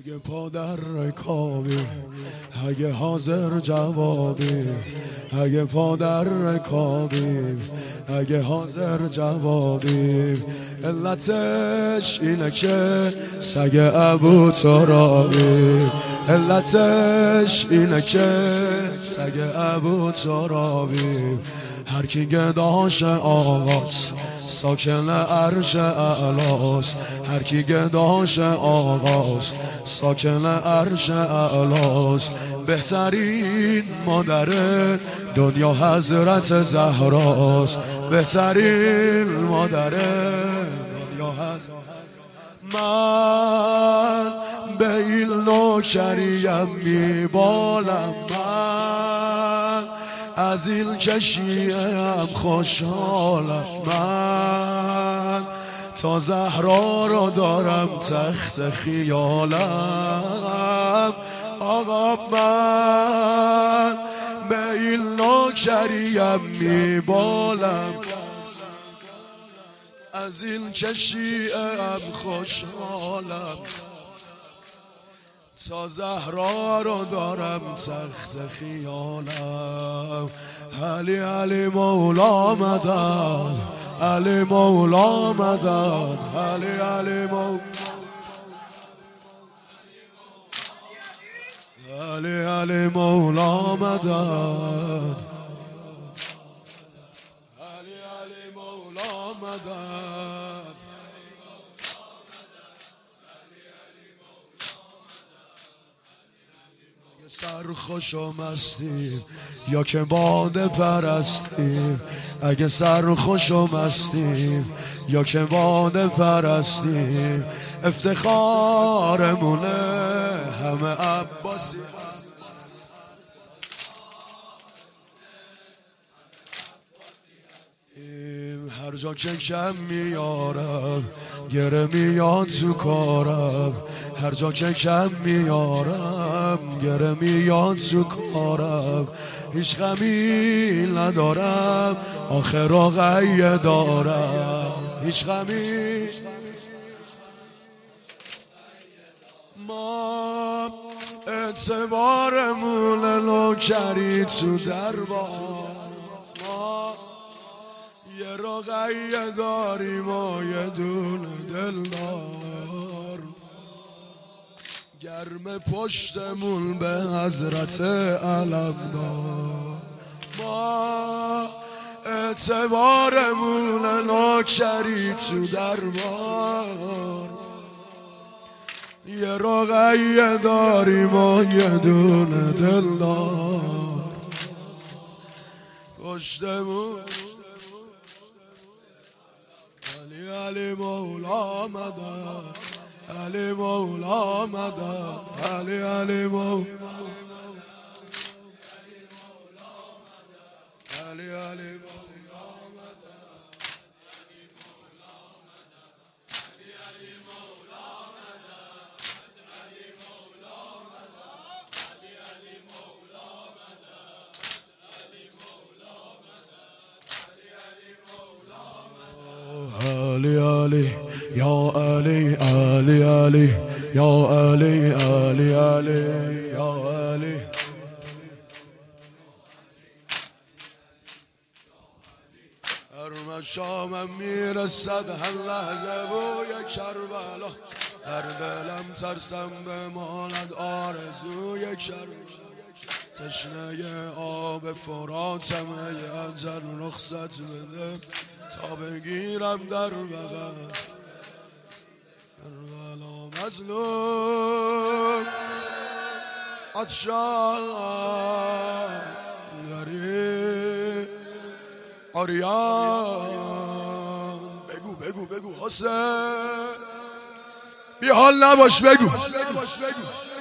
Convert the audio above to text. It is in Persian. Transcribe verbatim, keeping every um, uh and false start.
اگه پا در رکابی، اگه حاضر جوابی، اگه پا در رکابی، اگه حاضر جوابی، علتش اینه که سگ ابو ترابی، علتش اینه که سگ ابو ترابی، هر کی گداش آغاز ساکن عرش اعلاست، هر کی گداش آغاز ساکن عرش اعلاست، بهترین مادر دنیا حضرت زهراست، بهترین مادر دنیا حضرت. من به این نوکریم میبالم، من از این کشیم خوشحالم، من تا زهرا رو دارم تخت خیالم. آقا من به این نوکریم میبالم، از این کشیم خوشحالم، تا زهرا رو دارم تخت خیالم. علی علی مولا مدد، علی مولا مدد، علی علی مولا، علی علی مولا مدد، علی علی مولا مدد. سرخوش و مستیم یا که باده پرستیم، اگه سرخوش و مستیم یا که باده پرستیم، افتخارمونه همه عباسی. هر جا که کم میارم گره میاد تو کارم، هر جا که کم میارم گره میاد تو کارم، هیچ غمی ندارم آخر و غیه دارم، هیچ غمی. ما اعتبارمون نوکری تو دربار، ما یه رقیه داریم و یه دونه دلدار، گرم پشتمون به حضرت علمدار. ما اعتبارمون نوکری تو دربار، یه رقیه داریم و یه دونه دلدار، پشتمون علی علی مولا مدد، علی مولا مدد، علی علی مولا، علی علی علی علی یا علی علی علی یا علی علی علی یا علی. هر مشامم میرسد هر لحظه بوی کربلا، در دلم ترسم بماند آرزوی کربلا، تشنه آب فراتم ای اجل رخصت بده تا بگیرم در بغل، کربلا مظلوم عطشان غریب عریان. بگو بگو بگو حسین بی حال نباش، بگو